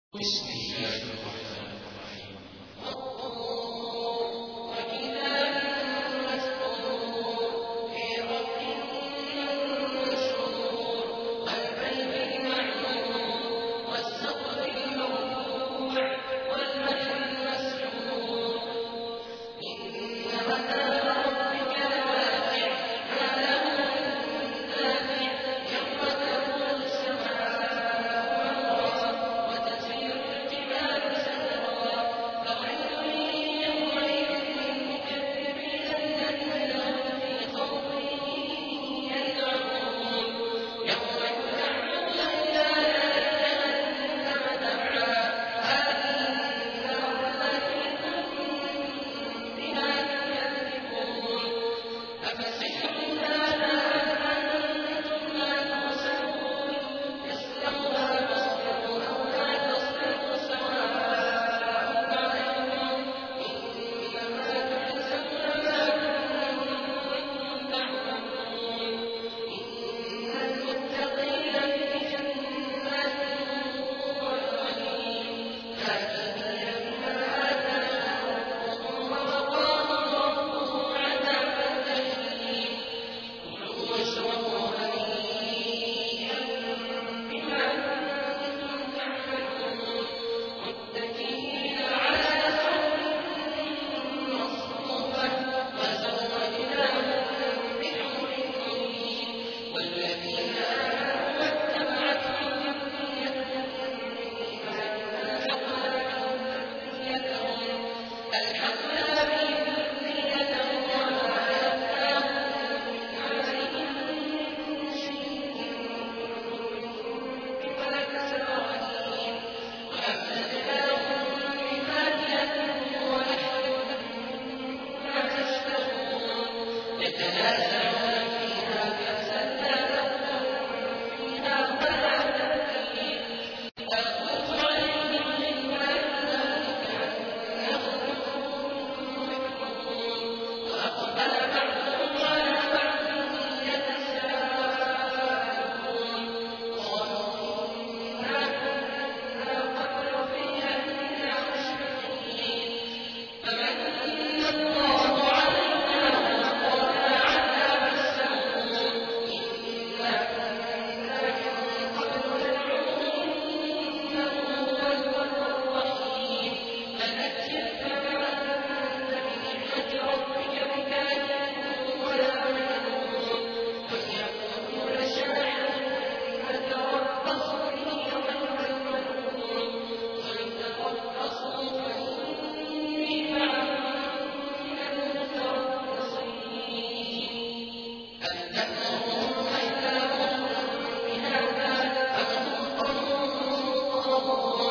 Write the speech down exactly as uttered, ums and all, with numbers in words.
بسم الله الرحمن الرحيم وكتاب مسطور في رق منشور والبيت المعمور والسقف المرفوع والبحر المسجور إن عذاب ربك لواقع ما له من دافع يوم تمور السماء مورا وتسير الجبال سيرا فويل يومئذ للمكذبين الذين هم في خوض يلعبون يوم يدعون إلى نار جهنم دعا هذه النار التي كنتم بها تكذبون أفسحر هذا أم أنتم لا تبصرون اصلوها فاصبروا أو لا تصبروا سواء عليكم إنما تجزون ما كنتم تعملون إن المتقين في جنات ونعيم فاكهين بما آتاهم ربهم ووقاهم ربهم عذاب الجحيم كلوا واشربوا هنيئا بما كنتم تعملون متكئين على سرر مصفوفة وزوجناهم بحور عين والذين آمنوا واتبعتهم ذريتهم بإيمان ألحقنا بهم ذريتهم وما ألتناهم من عملهم من شيء كل امرئ بما كسب رهين وأمددناهم بفاكهة ولحم مما يشتهون يتنازعون فيها كأسا لا لغو فيها ولا تأثيم يطوف عليهم غلمان كأنهم حور مكنون وأقبل بعضهم على بعض يتساءلون قالوا إنا كنا قبل في أهلنا مشفقين فمن الله علينا ووقانا عذاب السموم إنا كنا من قبل ندعوه إنه هو البر الرحيم فذكر فما أنت بنعمة ربك بكاهن ولا مجنون ويقولون شاعر نتربص به ريب المنون قل تربصوا فإني معكم من المتربصين أم تأمرهم أحلامهم بهذا أم هم قوم طاغون